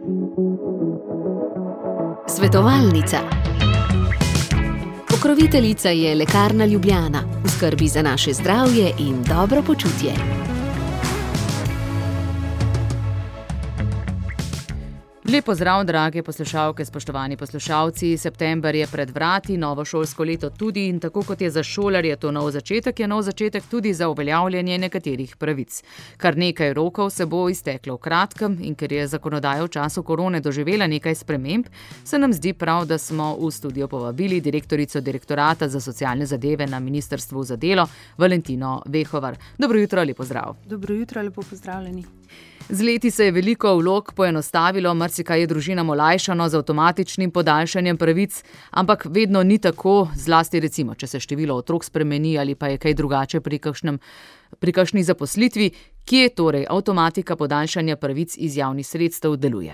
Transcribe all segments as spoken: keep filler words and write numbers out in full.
Svetovalnica. Pokroviteljica je Lekarna Ljubljana, v skrbi za naše zdravje in dobro počutje. Lep pozdrav, drage poslušalke, spoštovani poslušalci. September je pred vrati, novo šolsko leto tudi, in tako kot je za šolarje to nov začetek, je nov začetek tudi za uveljavljanje nekaterih pravic. Kar nekaj rokov se bo izteklo v kratkem, in ker je zakonodaja v času korone doživela nekaj sprememb, se nam zdi prav, da smo v studio povabili direktorico Direktorata za socialne zadeve na Ministrstvu za delo, Valentino Vehovar. Dobro jutro, lep pozdrav. Dobro jutro, lepo pozdravljeni. Z leti se je veliko vlog poenostavilo, marsikaj je družinam olajšano z avtomatičnim podaljšanjem pravic, ampak vedno ni tako, zlasti recimo, če se število otrok spremeni ali pa je kaj drugače pri kakšnem, pri kakšni zaposlitvi. Kje torej avtomatika podaljšanja pravic iz javnih sredstev deluje?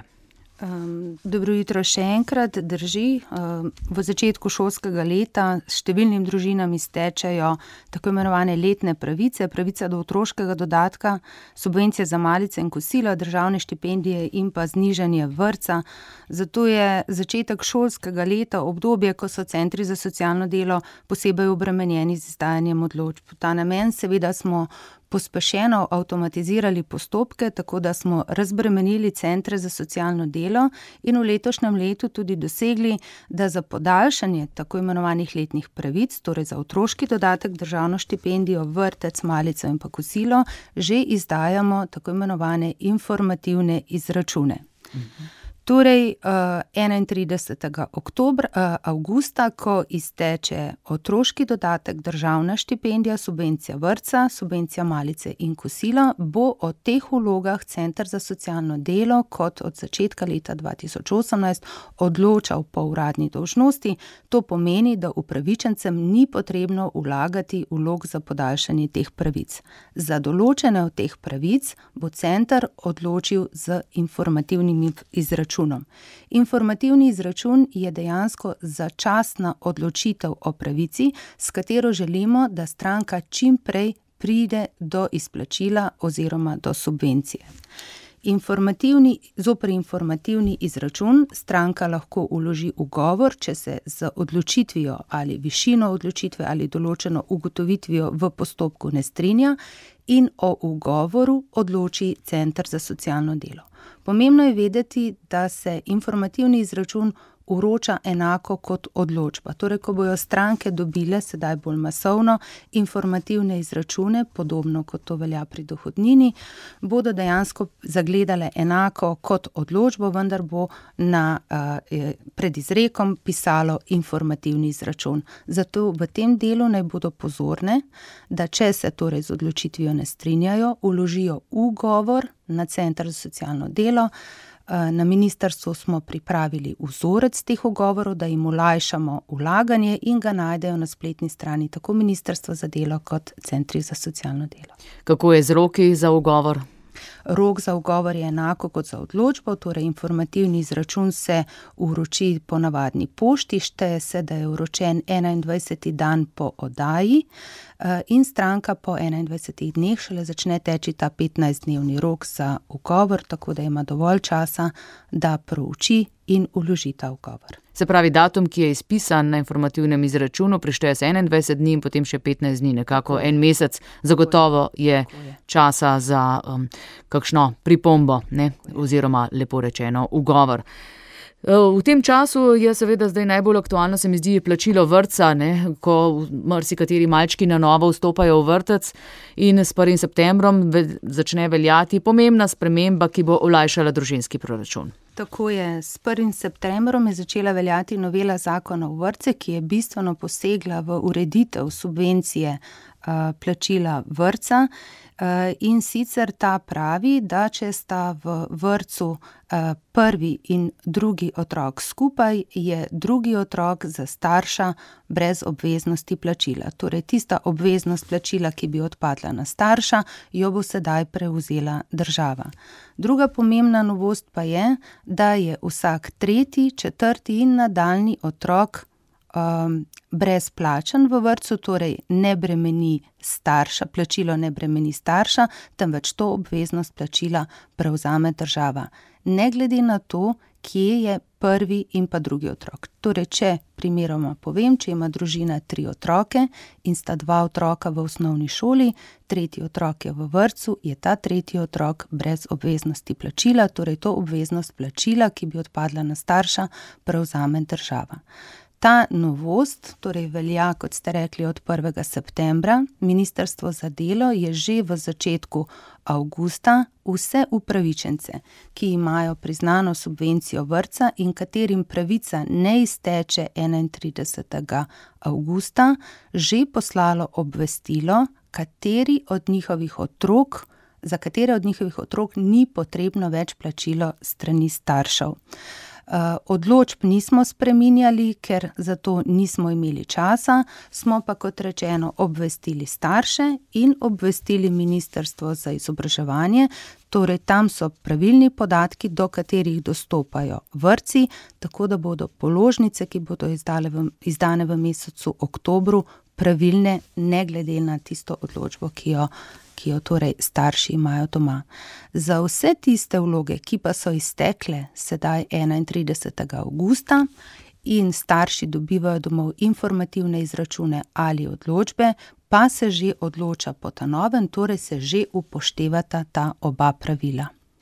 Um, dobro jutro še enkrat, drži. Um, v začetku šolskega leta številnim družinam iztečejo tako imenovane letne pravice, pravica do otroškega dodatka, subvencije za malice in kosila, državne štipendije in pa znižanje vrtca. Zato je začetek šolskega leta obdobje, ko so centri za socialno delo posebej obremenjeni z izdajanjem odločb. V ta namen seveda smo pospešeno avtomatizirali postopke, tako da smo razbremenili centre za socialno delo in v letošnjem letu tudi dosegli, da za podaljšanje tako imenovanih letnih pravic, torej za otroški dodatek, državno štipendijo, vrtec, malico in pa kosilo, že izdajamo tako imenovane informativne izračune. Mhm. Torej, enaintridesetega oktobra, avgusta, ko izteče otroški dodatek, državna štipendija, subvencija vrtca, subvencija malice in kosila, bo o teh vlogah Center za socialno delo kot od začetka leta dva tisoč osemnajst odločal po uradni dolžnosti. To pomeni, da upravičencem ni potrebno vlagati vlog za podaljšanje teh pravic. Za določene od teh pravic bo center odločil z informativnim izračunom. Informativni izračun je dejansko začasna odločitev o pravici, s katero želimo, da stranka čim prej pride do izplačila oziroma do subvencije. Informativni, zoper informativni izračun stranka lahko vloži ugovor, če se z odločitvijo ali višino odločitve ali določeno ugotovitvijo v postopku ne strinja, in o ugovoru odloči Center za socialno delo. Pomembno je vedeti, da se informativni izračun vroča enako kot odločba. Torej, ko bojo stranke dobile, sedaj bolj masovno, informativne izračune, podobno kot to velja pri dohodnini, bodo dejansko zagledale enako kot odločbo, vendar bo na, eh, pred izrekom pisalo informativni izračun. Zato v tem delu naj bodo pozorne, da če se torej z odločitvijo ne strinjajo, vložijo ugovor na Center za socialno delo. Na ministrstvu smo pripravili vzorec teh ugovorov, da jim olajšamo vlaganje, in ga najdejo na spletni strani tako Ministrstva za delo kot Centri za socialno delo. Kako je z roki za ugovor? Rok za ugovor je enako kot za odločbo, torej informativni izračun se vroči po navadni pošti, šteje se, da je vročen enaindvajseti dan po oddaji in stranka po enaindvajsetih dneh šele začne teči ta petnajstdnevni rok za ugovor, tako da ima dovolj časa, da prouči in vloži ta ugovor. Se pravi, datum, ki je izpisan na informativnem izračunu, prišteje se enaindvajset dni in potem še petnajst dni, nekako en mesec, zagotovo je časa za um, kakšno pripombo, ne, oziroma lepo rečeno ugovor. V tem času je seveda zdaj najbolj aktualno, se mi zdi, plačilo vrtca, ne, ko marsikateri malčki na novo vstopajo v vrtec in s prvim septembrom začne veljati pomembna sprememba, ki bo olajšala družinski proračun. Tako je, s prvim septembrom je začela veljati novela zakona o vrtce, ki je bistveno posegla v ureditev subvencije uh, plačila vrtca. In sicer ta pravi, da če sta v vrtcu prvi in drugi otrok skupaj, je drugi otrok za starša brez obveznosti plačila. Torej, tista obveznost plačila, ki bi odpadla na starša, jo bo sedaj prevzela država. Druga pomembna novost pa je, da je vsak tretji, četrti in nadaljnji otrok Um, brezplačen v vrtcu, torej ne bremeni starša, plačilo ne bremeni starša, temveč to obveznost plačila prevzame država. ne glede na to, kje je prvi in pa drugi otrok. Torej, če primeroma povem, če ima družina tri otroke in sta dva otroka v osnovni šoli, tretji otrok je v vrtcu, je ta tretji otrok brez obveznosti plačila, torej to obveznost plačila, ki bi odpadla na starša, prevzame država. Ta novost, torej velja, kot ste rekli, od prvega septembra. Ministrstvo za delo je že v začetku avgusta vse upravičence, ki imajo priznano subvencijo vrtca in katerim pravica ne izteče enaintridesetega avgusta, že poslalo obvestilo, kateri od njihovih otrok, za katere od njihovih otrok ni potrebno več plačilo strani staršev. Odločb nismo spreminjali, ker za to nismo imeli časa, smo pa, kot rečeno, obvestili starše in obvestili Ministrstvo za izobraževanje, torej tam so pravilni podatki, do katerih dostopajo vrtci, tako da bodo položnice, ki bodo izdale v, izdane v mesecu oktobru, pravilne, ne glede na tisto odločbo, ki jo ki jo torej starši imajo doma. Za vse tiste vloge, ki pa so iztekle sedaj enaintridesetega avgusta in starši dobivajo domov informativne izračune ali odločbe, pa se že odloča po ta novem, torej se že upoštevata ta oba pravila.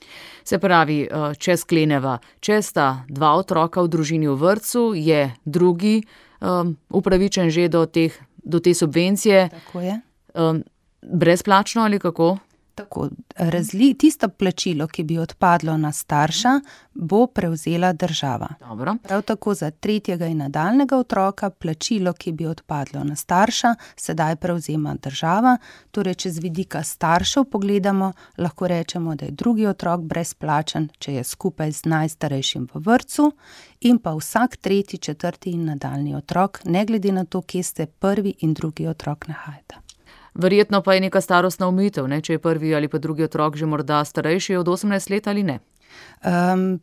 Se pravi, če skleneva, če sta dva otroka v družini v vrtcu, je drugi um, upravičen že do, teh, do te subvencije. Tako je. Um, Brezplačno ali kako? Tako, razli, tisto plačilo, ki bi odpadlo na starša, bo prevzela država. Dobro. Prav tako za tretjega in nadaljnjega otroka plačilo, ki bi odpadlo na starša, sedaj prevzema država. Torej, če z vidika staršev pogledamo, lahko rečemo, da je drugi otrok brezplačen, če je skupaj z najstarejšim v vrtcu, in pa vsak tretji, četrti in nadaljnji otrok, ne glede na to, kje se prvi in drugi otrok nahajata. Verjetno pa je neka starostna omejitev, ne? Če je prvi ali pa drugi otrok že morda starejši od osemnajst let ali ne? Um,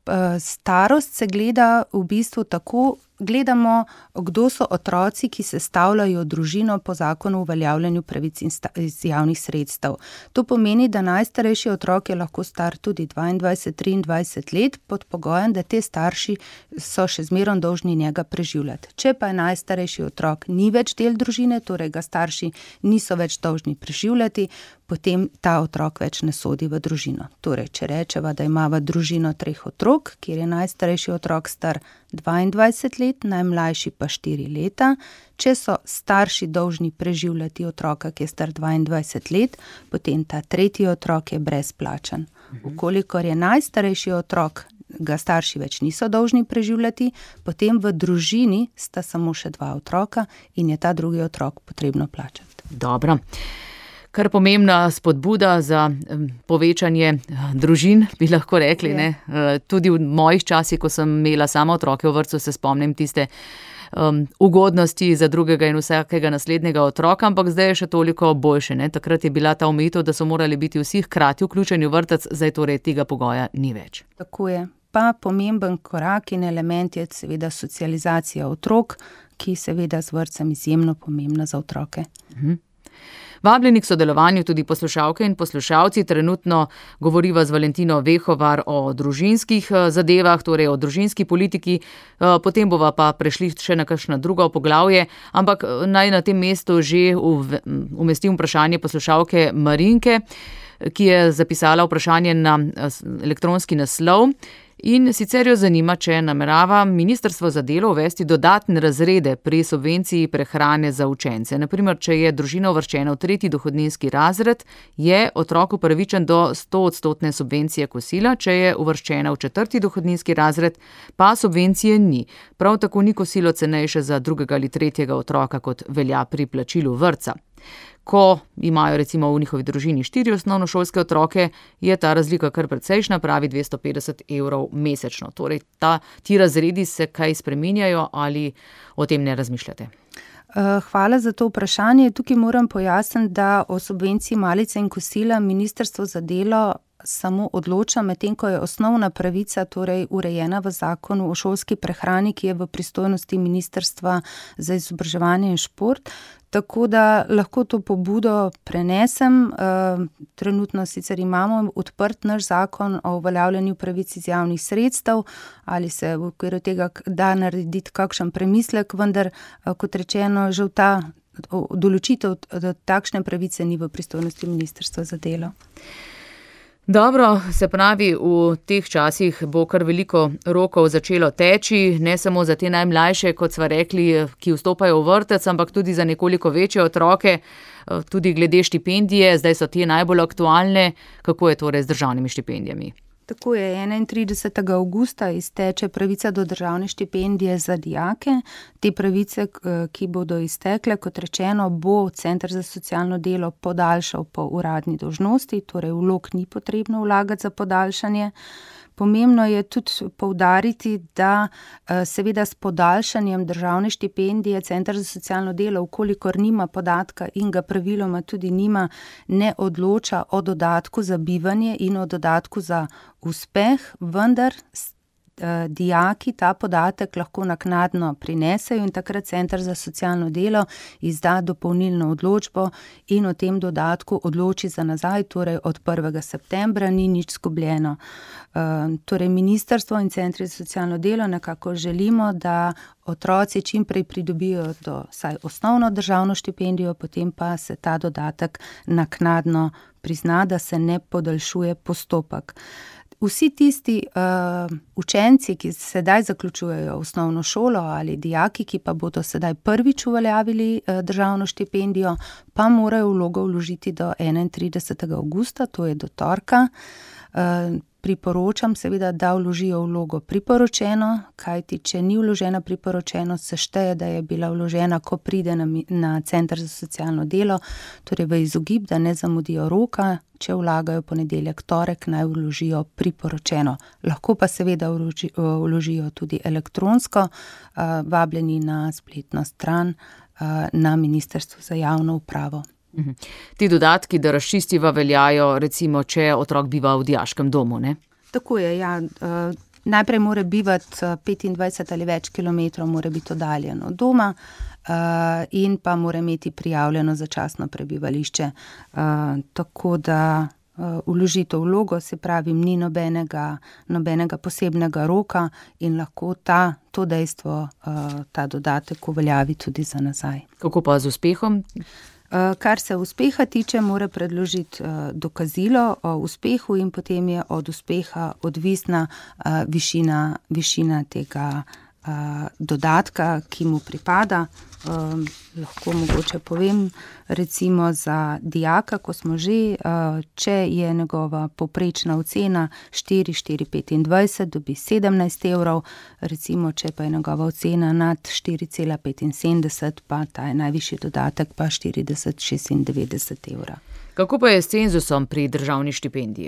starost se gleda v bistvu tako, gledamo, kdo so otroci, ki sestavljajo družino po zakonu o uveljavljanju pravic iz javnih sredstev. To pomeni, da najstarejši otrok je lahko star tudi dvaindvajset, triindvajset let, pod pogojem, da te starši so še zmerom dolžni njega preživljati. Če pa je najstarejši otrok ni več del družine, torej ga starši niso več dolžni preživljati, potem ta otrok več ne sodi v družino. Torej, če rečeva, da imava družino treh otrok, kjer je najstarejši otrok star dvaindvajset let, najmlajši pa štiri leta. Če so starši dolžni preživljati otroka, ki je star dvaindvajset let, potem ta tretji otrok je brezplačen. Ukolikor je najstarejši otrok, ga starši več niso dolžni preživljati, potem v družini sta samo še dva otroka in je ta drugi otrok potrebno plačati. Dobro. Kar pomembna spodbuda za povečanje družin, bi lahko rekli. Ne? Tudi v mojih časih, ko sem imela sama otroke v vrtcu, se spomnim tiste um, ugodnosti za drugega in vsakega naslednjega otroka, ampak zdaj je še toliko boljše. Ne? Takrat je bila ta omejitev, da so morali biti vsi hkrati vključeni v vrtec, zdaj torej tega pogoja ni več. Tako je. Pa pomemben korak in element je seveda socializacija otrok, ki seveda z vrtcem izjemno pomembna za otroke. Mhm. Vabljeni k sodelovanju tudi poslušalke in poslušalci. Trenutno govoriva z Valentino Vehovar o družinskih zadevah, torej o družinski politiki, potem bova pa prešli še na kakšno drugo poglavje, ampak naj na tem mestu že umestim vprašanje poslušalke Marinke, ki je zapisala vprašanje na elektronski naslov. In sicer jo zanima, če namerava Ministrstvo za delo uvesti dodatne razrede pri subvenciji prehrane za učence. Naprimer, če je družina uvrščena v tretji dohodninski razred, je otrok upravičen do stoodstotne subvencije kosila, če je uvrščena v četrti dohodninski razred, pa subvencije ni. Prav tako ni kosilo cenejše za drugega ali tretjega otroka, kot velja pri plačilu vrtca. Ko imajo recimo v njihovi družini štiri osnovnošolske otroke, je ta razlika kar precejšna, pravi dvesto petdeset evrov mesečno. Torej, ta, ti razredi se kaj spreminjajo ali o tem ne razmišljate? Hvala za to vprašanje. Tukaj moram pojasniti, da o subvenciji malice in kosila Ministrstvo za delo samo odloča, medtem ko je osnovna pravica torej urejena v zakonu o šolski prehrani, ki je v pristojnosti Ministrstva za izobraževanje in šport. Tako da lahko to pobudo prenesem. Trenutno sicer imamo odprt naš zakon o uveljavljanju pravic iz javnih sredstev, ali se v okviru tega da narediti kakšen premislek, vendar, kot rečeno, žal ta določitev takšne pravice ni v pristojnosti Ministrstva za delo. Dobro, se pravi, v teh časih bo kar veliko rokov začelo teči, ne samo za te najmlajše, kot sva rekli, ki vstopajo v vrtec, ampak tudi za nekoliko večje otroke, tudi glede štipendije, zdaj so te najbolj aktualne. Kako je torej z državnimi štipendijami? Tako je, enaintridesetega avgusta izteče pravica do državne štipendije za dijake. Te pravice, ki bodo iztekle, kot rečeno, bo Center za socialno delo podaljšal po uradni dolžnosti, torej vlog ni potrebno vlagati za podaljšanje. Pomembno je tudi poudariti, da seveda s podaljšanjem državne štipendije Center za socialno delo, vkolikor nima podatka in ga praviloma tudi nima, ne odloča o dodatku za bivanje in o dodatku za uspeh, vendar dijaki ta podatek lahko naknadno prinesejo in takrat Center za socialno delo izda dopolnilno odločbo in o tem dodatku odloči za nazaj, torej od prvega septembra ni nič zgubljeno. Torej ministrstvo in Centri za socialno delo nekako želimo, da otroci čim prej pridobijo do vsaj osnovno državno štipendijo, potem pa se ta dodatek naknadno prizna, da se ne podaljšuje postopek. Vsi tisti uh, učenci, ki sedaj zaključujejo osnovno šolo ali dijaki, ki pa bodo sedaj prvič uveljavili uh, državno štipendijo, pa morajo vlogo vložiti do enaintridesetega avgusta, to je do torka. Uh, priporočam seveda, da vložijo vlogo priporočeno, kajti če ni vložena priporočeno, se šteje, da je bila vložena, ko pride na, na Center za socialno delo, torej v izogib, da ne zamudijo roka. Če vlagajo ponedeljek, torek, naj vložijo priporočeno. Lahko pa seveda vloži, vložijo tudi elektronsko, uh, vabljeni na spletno stran uh, na Ministrstvu za javno upravo. Mhm. Ti dodatki, da razčistiva, veljajo recimo, če otrok biva v dijaškem domu, ne? Tako je, ja. Uh, najprej mora bivati petindvajset ali več kilometrov, mora biti oddaljen od doma. Uh, in pa mora imeti prijavljeno začasno prebivališče. Uh, tako da uh, vložitev vlogo, se pravi, ni nobenega, nobenega posebnega roka in lahko ta, to dejstvo, uh, ta dodatek uveljavi tudi za nazaj. Kako pa z uspehom? Uh, kar se uspeha tiče, mora predložiti uh, dokazilo o uspehu in potem je od uspeha odvisna uh, višina, višina tega uh, dodatka, ki mu pripada. Um, lahko mogoče povem, recimo za dijaka, ko smo že, uh, če je njegova povprečna ocena štiri, štiri petindvajset, dobi sedemnajst evrov, recimo, če pa je njegova ocena nad štiri cela petinsedemdeset, pa ta je najvišji dodatek pa štirideset šestindevetdeset evra. Kako pa je s cenzusom pri državni štipendiji?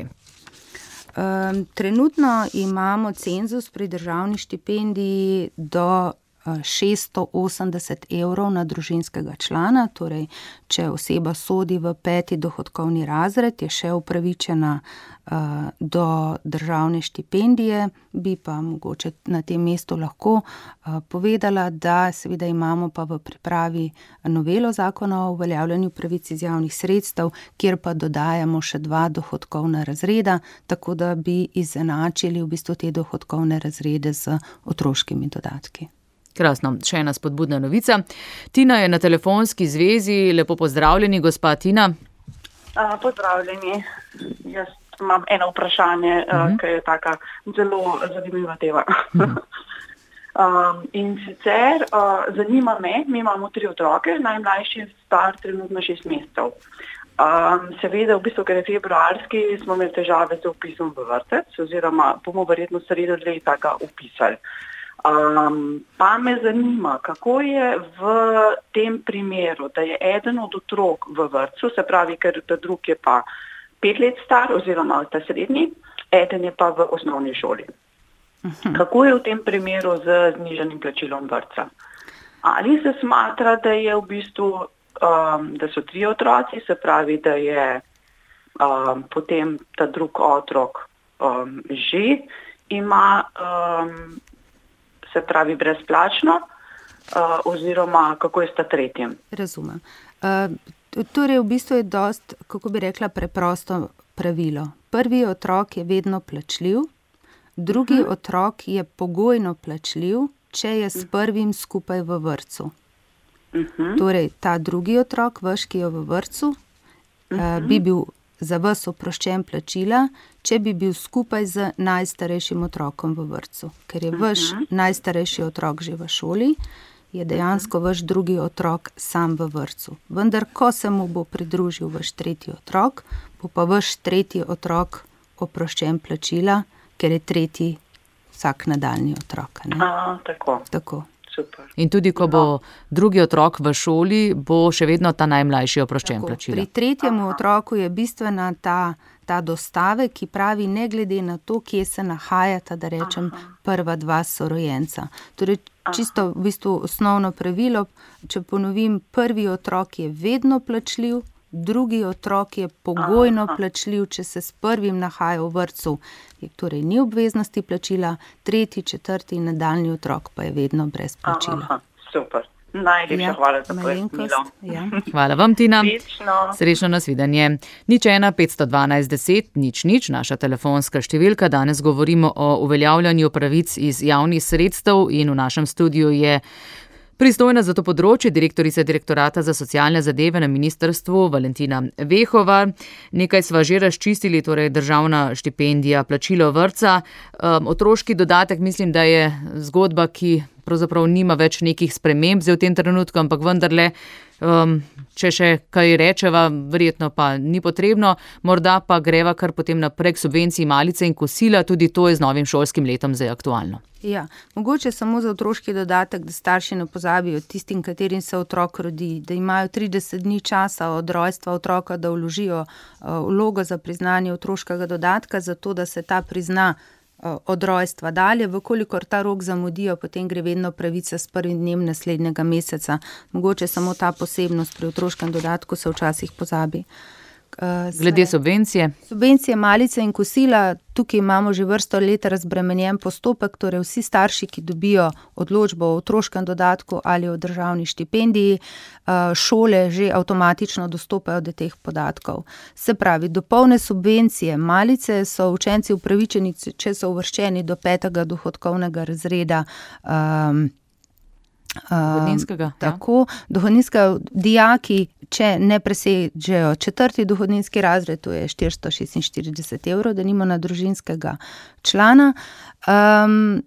Um, trenutno imamo cenzus pri državni štipendiji do šeststo osemdeset evrov na družinskega člana, torej če oseba sodi v peti dohodkovni razred, je še upravičena uh, do državne štipendije. Bi pa mogoče na tem mestu lahko uh, povedala, da seveda imamo pa v pripravi novelo zakona o uveljavljanju pravic iz javnih sredstev, kjer pa dodajamo še dva dohodkovna razreda, tako da bi izenačili v bistvu te dohodkovne razrede z otroškimi dodatki. Krasno, še ena spodbudna novica. Tina je na telefonski zvezi. Lepo pozdravljeni, gospa Tina. Uh, pozdravljeni. Jaz imam eno vprašanje, uh-huh. uh, ki je taka zelo zanimiva tema. Uh-huh. um, in sicer uh, zanima me, mi imamo tri otroke, najmlajši je star trenutno šest mesecev. Um, seveda, v bistvu, ker je februarski, smo imeli težave z vpisom v vrtec, oziroma bomo verjetno sredo leta ga vpisali. Um, pa me zanima, kako je v tem primeru, da je eden od otrok v vrtcu, se pravi, ker ta drug je pa pet let star oziroma ta srednji, eden je pa v osnovni šoli. Uh-huh. Kako je v tem primeru z znižanim plačilom vrtca? Ali se smatra, da je v bistvu, um, da so tri otroci, se pravi, da je um, potem ta drug otrok um, že ima, um, se pravi, brezplačno, uh, oziroma kako je s ta tretjim? Razumem. Uh, torej, v bistvu je dost, kako bi rekla, preprosto pravilo. Prvi otrok je vedno plačljiv, drugi uh-huh. otrok je pogojno plačljiv, če je s prvim skupaj v vrtcu. Uh-huh. Torej, ta drugi otrok, vaš, ki je v vrtcu, uh-huh. uh, bi bil za vas oproščen plačila, če bi bil skupaj z najstarejšim otrokom v vrtcu. Ker je vaš uh-huh. najstarejši otrok že v šoli, je dejansko vaš drugi otrok sam v vrtcu. Vendar, ko se mu bo pridružil vaš tretji otrok, bo pa vaš tretji otrok oproščen plačila, ker je tretji vsak nadaljni otrok. Ne? A, tako. Tako. Super. In tudi, ko bo drugi otrok v šoli, bo še vedno ta najmlajši oproščen plačila. Pri tretjemu otroku je bistvena ta, ta dostave, ki pravi, ne glede na to, kje se nahajata, da rečem, Aha. prva dva sorojenca. Torej, čisto v bistvu osnovno pravilo, če ponovim, prvi otrok je vedno plačljiv, drugi otrok je pogojno Aha. plačljiv, če se s prvim nahaja v vrtcu, torej ni obveznosti plačila, tretji, četrti in nadaljni otrok pa je vedno brez plačila. Aha, super. Najlepša ja, hvala za pojasnilo. Ja. Hvala vam, Tina. Srečno. Srečno, nasvidenje. Nič ena petsto dvanajst deset nič nič, naša telefonska številka. Danes govorimo o uveljavljanju pravic iz javnih sredstev in v našem studiu je pristojna za to področje direktorica Direktorata za socialne zadeve na ministrstvu Valentina Vehova. Nekaj sva že razčistili, torej državna štipendija, plačilo vrtca. Um, otroški dodatek, mislim, da je zgodba, ki pravzaprav nima več nekih sprememb zdaj v tem trenutku, ampak vendarle, um, če še kaj rečeva, verjetno pa ni potrebno. Morda pa greva kar potem naprej k subvenciji malice in kosila, tudi to je z novim šolskim letom zdaj aktualno. Ja, mogoče samo za otroški dodatek, da starši ne pozabijo tistim, katerim se otrok rodi, da imajo trideset dni časa od rojstva otroka, da vložijo uh, vlogo za priznanje otroškega dodatka, zato da se ta prizna uh, od rojstva dalje. Vkolikor ta rok zamudijo, potem gre vedno pravica s prvim dnem naslednjega meseca. Mogoče samo ta posebnost pri otroškem dodatku se včasih pozabi. Uh, Glede subvencije? Subvencije malice in kosila, tukaj imamo že vrsto let razbremenjen postopek, torej vsi starši, ki dobijo odločbo o otroškem dodatku ali o državni štipendiji, uh, šole že avtomatično dostopajo do teh podatkov. Se pravi, do polne subvencije malice so učenci upravičeni, če so uvrščeni do petega dohodkovnega razreda um, dohodninskega. Um, tako, ja. Dohodninskega dijaki, če ne presežejo četrti dohodninski razred, to je štiristo šestinštirideset evrov, da nima na družinskega člana. Um,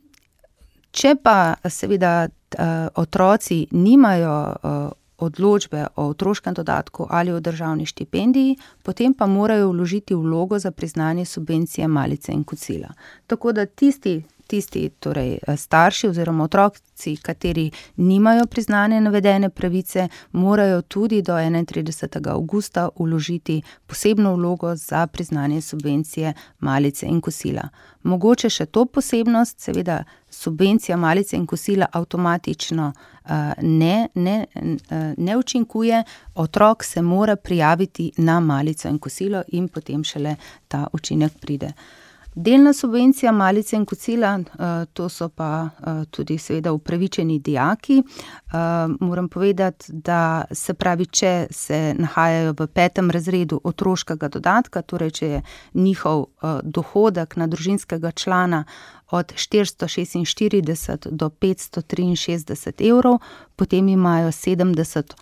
če pa seveda uh, otroci nimajo uh, odločbe o otroškem dodatku ali o državni štipendiji, potem pa morajo vložiti vlogo za priznanje subvencije malice in kosila. Tako da tisti Tisti, torej starši oziroma otroci, kateri nimajo priznane navedene pravice, morajo tudi do enaintridesetega avgusta vložiti posebno vlogo za priznanje subvencije malice in kosila. Mogoče še to posebnost, seveda subvencija malice in kosila avtomatično uh, ne, ne, uh, ne učinkuje, otrok se mora prijaviti na malico in kosilo in potem šele ta učinek pride. Delna subvencija malice in kosila, to so pa tudi seveda upravičeni dijaki. Moram povedati, da se pravi, če se nahajajo v petem razredu otroškega dodatka, torej če je njihov dohodek na družinskega člana od štiristo šestinštirideset do petsto triinšestdeset evrov, potem imajo sedemdeset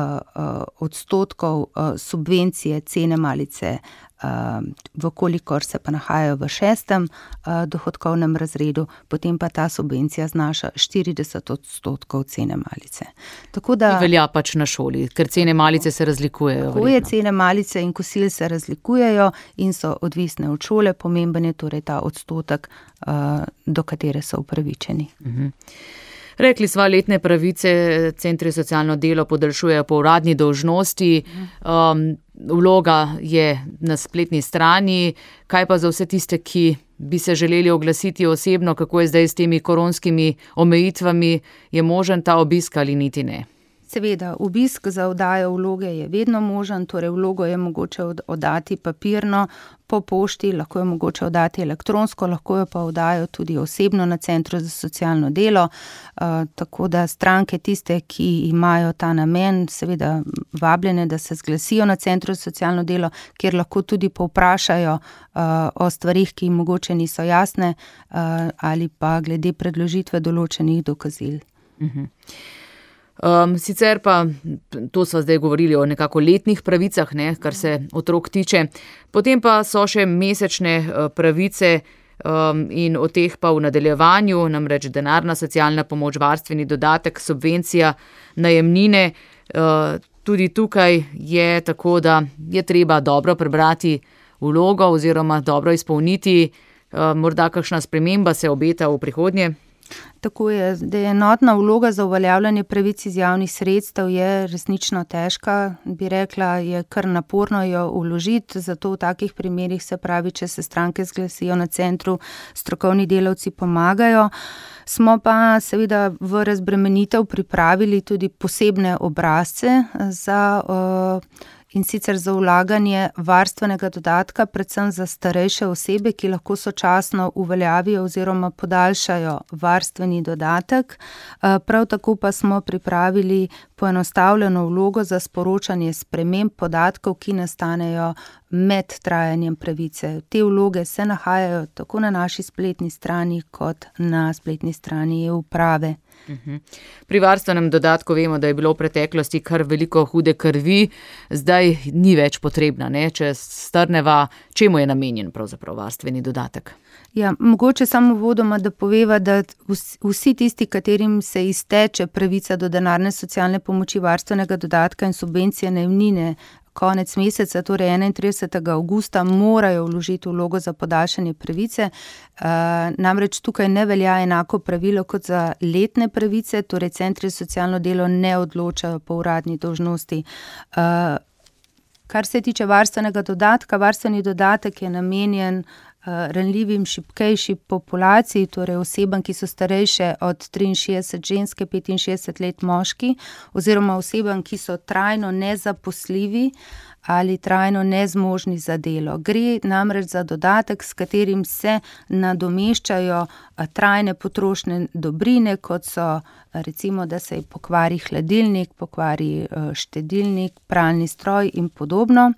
odstotkov subvencije cene malice, vkolikor se pa nahajajo v šestem dohodkovnem razredu, potem pa ta subvencija znaša štirideset odstotkov cene malice. Tako da, velja pač na šoli, ker cene malice se razlikujejo. Tako je, cene malice in kosil se razlikujejo in so odvisne od šole, pomemben je torej ta odstotek, do katere so upravičeni. Mhm. Rekli sva, letne pravice centri za socialno delo podaljšujejo po uradni dolžnosti, um, vloga je na spletni strani. Kaj pa za vse tiste, ki bi se želeli oglasiti osebno, kako je zdaj s temi koronskimi omejitvami, je možen ta obisk ali niti ne? Seveda, obisk za oddajo vloge je vedno možen, torej vlogo je mogoče oddati papirno po pošti, lahko je mogoče oddati elektronsko, lahko jo pa oddajo tudi osebno na Centru za socialno delo, uh, tako da stranke tiste, ki imajo ta namen, seveda vabljene, da se zglasijo na Centru za socialno delo, kjer lahko tudi povprašajo uh, o stvarih, ki jim mogoče niso jasne, uh, ali pa glede predložitve določenih dokazil. Uh-huh. Um, sicer pa, to sva zdaj govorili o nekako letnih pravicah, ne, kar se otrok tiče, potem pa so še mesečne uh, pravice um, in o teh pa v nadaljevanju, namreč denarna socialna pomoč, varstveni dodatek, subvencija, najemnine. Uh, tudi tukaj je tako, da je treba dobro prebrati vlogo oziroma dobro izpolniti, uh, morda kakšna sprememba se obeta v prihodnje. Tako je, da je enotna vloga za uveljavljanje pravic iz javnih sredstev je resnično težka, bi rekla, je kar naporno jo vložiti, zato v takih primerih se pravi, če se stranke zglasijo na centru, strokovni delavci pomagajo. Smo pa seveda v razbremenitev pripravili tudi posebne obrazce za uh, in sicer za vlaganje varstvenega dodatka, predvsem za starejše osebe, ki lahko sočasno uveljavijo oziroma podaljšajo varstveni dodatek. Prav tako pa smo pripravili poenostavljeno vlogo za sporočanje sprememb podatkov, ki nastanejo med trajanjem pravice. Te vloge se nahajajo tako na naši spletni strani kot na spletni strani e-uprave. Pri varstvenem dodatku vemo, da je bilo v preteklosti kar veliko hude krvi, zdaj ni več potrebna, ne? Če strneva, čemu je namenjen pravzaprav varstveni dodatek? Ja, mogoče samo uvodoma, da poveva, da vsi tisti, katerim se izteče pravica do denarne socialne pomoči, varstvenega dodatka in subvencije najemnine, konec meseca, torej enaintridesetega avgusta, morajo vložiti vlogo za podaljšanje pravice. Uh, namreč tukaj ne velja enako pravilo kot za letne pravice, torej centri za socialno delo ne odločajo po uradni dolžnosti. Uh, kar se tiče varstvenega dodatka, varstveni dodatek je namenjen ranljivim, šibkejši populaciji, torej osebam, ki so starejše od triinšestdeset ženske, petinšestdeset let moški, oziroma osebam, ki so trajno nezaposljivi ali trajno nezmožni za delo. Gre namreč za dodatek, s katerim se nadomeščajo trajne potrošne dobrine, kot so recimo, da se pokvari hladilnik, pokvari štedilnik, pralni stroj in podobno.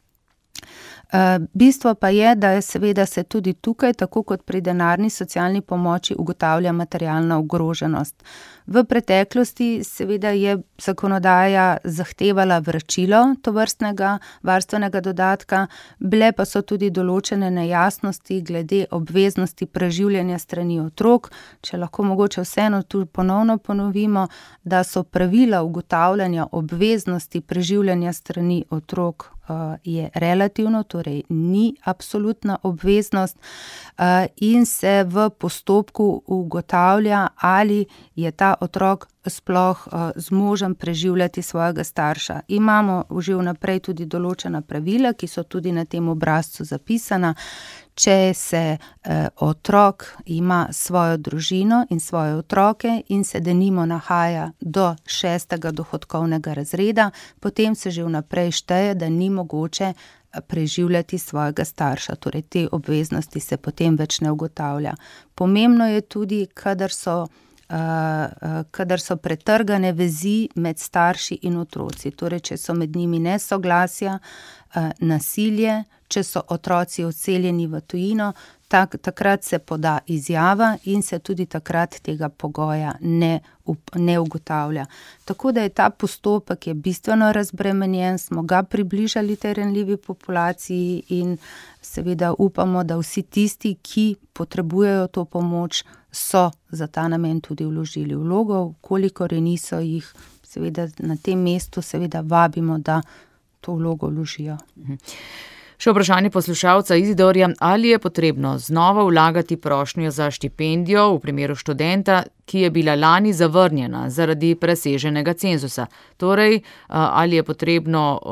Uh, bistvo pa je, da je seveda se tudi tukaj, tako kot pri denarni socialni pomoči, ugotavlja materialna ogroženost. V preteklosti seveda je zakonodaja zahtevala vračilo tovrstnega varstvenega dodatka, bile pa so tudi določene nejasnosti glede obveznosti preživljanja strani otrok. Če lahko mogoče vseeno tu ponovno ponovimo, da so pravila ugotavljanja obveznosti preživljanja strani otrok uh, je relativno, torej ni absolutna obveznost uh, in se v postopku ugotavlja, ali je ta otrok sploh uh, zmožen preživljati svojega starša. Imamo že vnaprej tudi določena pravila, ki so tudi na tem obrazcu zapisana. Če se eh, otrok ima svojo družino in svoje otroke in se denimo nahaja do šestega dohodkovnega razreda, potem se že vnaprej šteje, da ni mogoče preživljati svojega starša, torej te obveznosti se potem več ne ugotavlja. Pomembno je tudi, kadar so Uh, uh, kadar so pretrgane vezi med starši in otroci, torej če so med njimi nesoglasja, uh, nasilje, če so otroci odseljeni v tujino, tak, takrat se poda izjava in se tudi takrat tega pogoja ne, up, ne ugotavlja. Tako da je ta postopek je bistveno razbremenjen, smo ga približali tej ranljivi populaciji in seveda upamo, da vsi tisti, ki potrebujejo to pomoč, so za ta namen tudi vložili vlogo, kolikor je niso jih, seveda na tem mestu seveda vabimo, da to vlogo vložijo. Še vprašanje poslušalca Izidorja, ali je potrebno znova vlagati prošnjo za štipendijo v primeru študenta, ki je bila lani zavrnjena zaradi preseženega cenzusa. Torej, ali je potrebno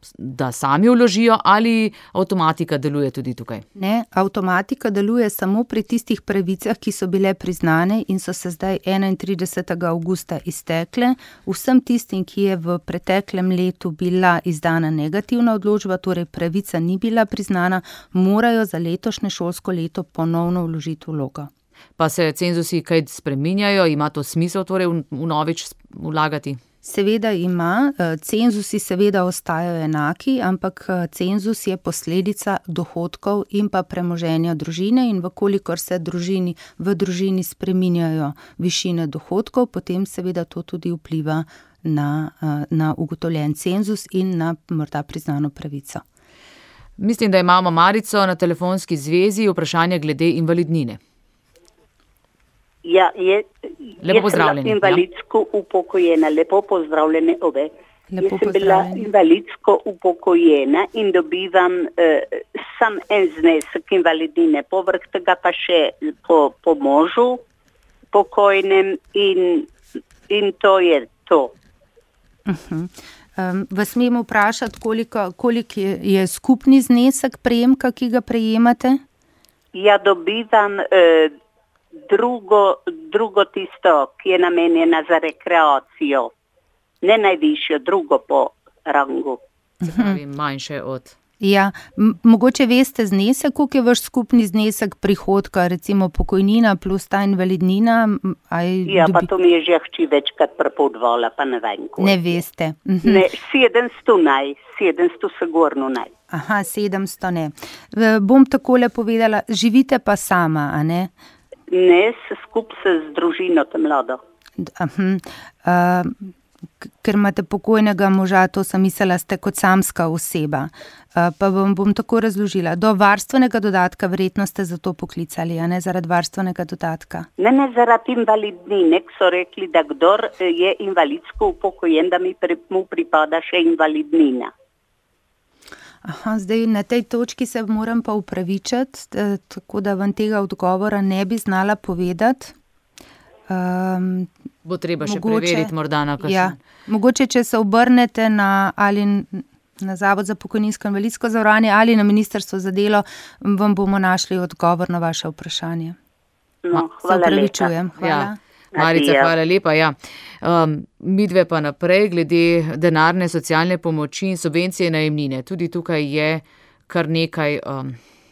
da sami vložijo ali avtomatika deluje tudi tukaj? Ne, avtomatika deluje samo pri tistih pravicah, ki so bile priznane in so se zdaj enaintridesetega avgusta iztekle. Vsem tistim, ki je v preteklem letu bila izdana negativna odločba, torej pravica ni bila priznana, morajo za letošnje šolsko leto ponovno vložiti vlogo. Pa se cenzusi kaj spreminjajo, ima to smisel torej vnovič vlagati? Seveda ima, cenzusi seveda ostajajo enaki, ampak cenzus je posledica dohodkov in pa premoženja družine in vkolikor se družini, v družini spreminjajo višine dohodkov, potem seveda to tudi vpliva na, na ugotovljen cenzus in na morda priznano pravico. Mislim, da imamo Marico na telefonski zvezi, vprašanje glede invalidnine. Ja, je, lepo pozdravljeni. Jaz sem invalidsko ja. upokojena, lepo pozdravljene obe. Lepo jaz sem bila invalidsko upokojena in dobivam uh, sam en znesek invalidine, povrh tega pa še po, po možu pokojnem in, in to je to. Uh-huh. Um, vas smem vprašati, koliko, koliko je, je skupni znesek prejemka, ki ga prejemate? Ja, dobivam uh, Drugo, drugo tisto, ki je namenjena za rekreacijo. Ne najvišjo, drugo po rangu. Se pravi, manjše od... Ja, m- mogoče veste znesek, koliko je vaš skupni znesek prihodka, recimo pokojnina plus ta invalidnina? Ja, dobi... pa to mi je že hči večkrat prepodvala, pa ne vem. Koliko. Ne veste. Ne, sedemsto naj, sedemsto sigurno naj. Aha, sedemsto ne. Bom takole povedala, živite pa sama, a ne? Ne, skup se z družino te mlado. Uh-huh. Uh, ker imate pokojnega moža, to sem mislila, ste kot samska oseba. Uh, pa bom, bom tako razložila. Do varstvenega dodatka verjetno ste za to poklicali, a ne zaradi varstvenega dodatka? Ne, ne zaradi invalidnine, so rekli, da kdor je invalidsko upokojen, da mi pri, mu pripada še invalidnina. Aha, zdaj na tej točki se moram pa upravičiti, tako da vam tega odgovora ne bi znala povedati. Um, Bo treba še mogoče, preveriti morda na kakšen. Ja, mogoče, če se obrnete na, ali na Zavod za pokojninsko in invalidsko zavarovanje ali na Ministrstvo za delo, vam bomo našli odgovor na vaše vprašanje. No, se upravičujem. Hvala. Ja. Marica, hvala lepa. Ja. Um, midve pa naprej, glede denarne socialne pomoči in subvencije najemnine. Tudi tukaj je kar nekaj um,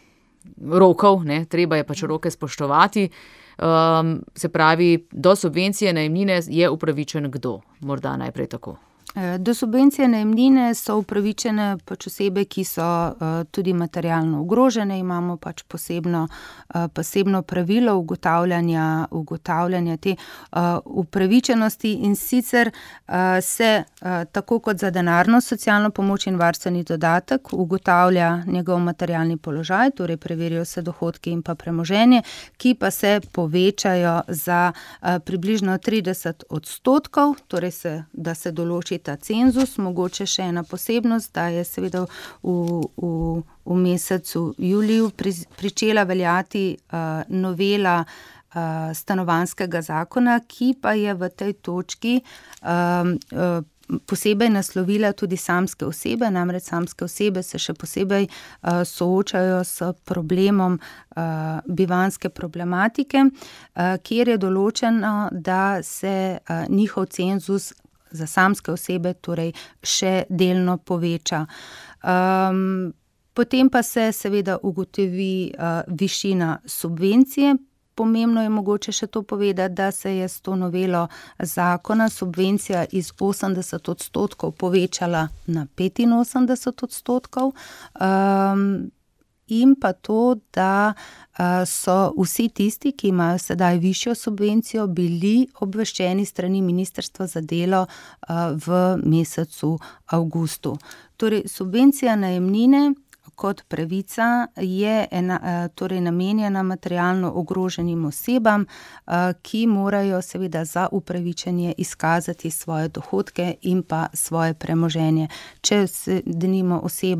rokov, ne? Treba je pač roke spoštovati. Um, se pravi, do subvencije najemnine je upravičen kdo? Morda najprej tako. Do subvencije najemnine so upravičene pač osebe, ki so uh, tudi materialno ogrožene. Imamo pač posebno, uh, posebno pravilo ugotavljanja, ugotavljanja te uh, upravičenosti in sicer uh, se uh, tako kot za denarno socialno pomoč in varstveni dodatek ugotavlja njegov materialni položaj, torej preverijo se dohodki in pa premoženje, ki pa se povečajo za uh, približno trideset odstotkov, torej se, da se določi ta cenzus. Mogoče še ena posebnost, da je seveda v, v, v mesecu juliju pri, pričela veljati uh, novela uh, stanovanjskega zakona, ki pa je v tej točki um, uh, posebej naslovila tudi samske osebe, namreč samske osebe se še posebej uh, soočajo s problemom uh, bivanjske problematike, uh, kjer je določeno, da se uh, njihov cenzus za samske osebe torej še delno poveča. Um, potem pa se seveda ugotovi uh, višina subvencije. Pomembno je mogoče še to povedati, da se je s to novelo zakona subvencija iz osemdeset odstotkov povečala na petinosemdeset odstotkov. Um, In pa to, da so vsi tisti, ki imajo sedaj višjo subvencijo, bili obveščeni strani Ministrstva za delo v mesecu avgustu. Torej, subvencija najemnine kot pravica je ena, torej namenjena materialno ogroženim osebam, ki morajo seveda za upravičenje izkazati svoje dohodke in pa svoje premoženje. Če se denimo oseba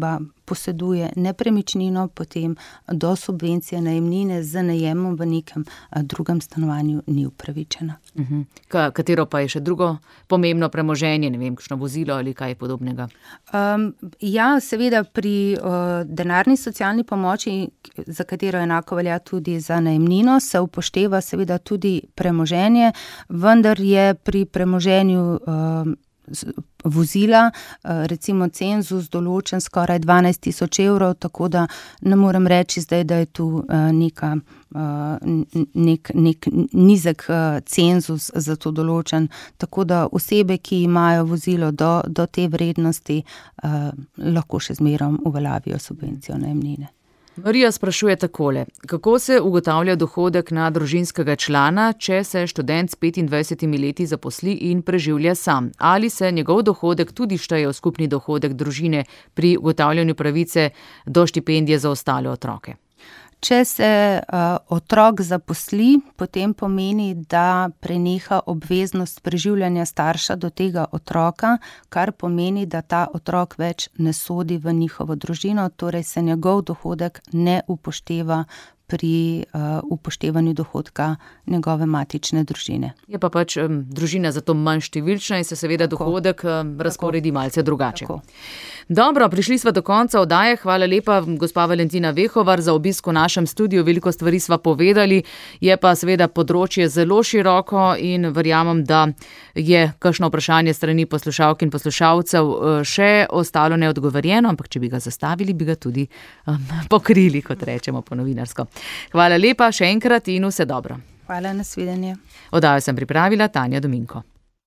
poseduje nepremičnino, potem do subvencije najemnine z najemom v nekem drugem stanovanju ni upravičena. Uh-huh. Ka, katero pa je še drugo pomembno premoženje, ne vem, kakšno vozilo ali kaj podobnega? Um, ja, seveda pri uh, denarni socialni pomoči, za katero enako velja tudi za najemnino, se upošteva seveda tudi premoženje, vendar je pri premoženju uh, vozila, recimo cenzus določen skoraj dvanajst tisoč evrov, tako da ne morem reči zdaj, da je tu neka, nek, nek nizek cenzus za to določen, tako da osebe, ki imajo vozilo do, do te vrednosti, lahko še zmerom uveljavijo subvencijo najemnine. Marija sprašuje takole, kako se ugotavlja dohodek na družinskega člana, če se študent s petindvajsetimi leti zaposli in preživlja sam? Ali se njegov dohodek tudi šteje v skupni dohodek družine pri ugotavljanju pravice do štipendije za ostale otroke? Če se uh, otrok zaposli, potem pomeni, da preneha obveznost preživljanja starša do tega otroka, kar pomeni, da ta otrok več ne sodi v njihovo družino, torej se njegov dohodek ne upošteva pri uh, upoštevanju dohodka njegove matične družine. Je pa pač um, družina zato manj številčna in se seveda tako, dohodek um, razporedi malce drugače. Tako. Dobro, prišli smo do konca oddaje. Hvala lepa, gospa Valentina Vehovar, za obisk v našem studiu. Veliko stvari sva povedali, je pa seveda področje zelo široko in verjamem, da je kakšno vprašanje strani poslušalk in poslušalcev še ostalo neodgovorjeno, ampak če bi ga zastavili, bi ga tudi um, pokrili, kot rečemo po novinarsko. Hvala lepa še enkrat in vse dobro. Hvala, nasvidenje. Oddajo sem pripravila Tanja Dominko.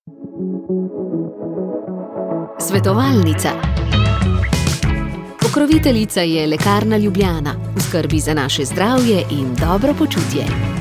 Svetovalnica. Pokroviteljica je Lekarna Ljubljana. V skrbi za naše zdravje in dobro počutje.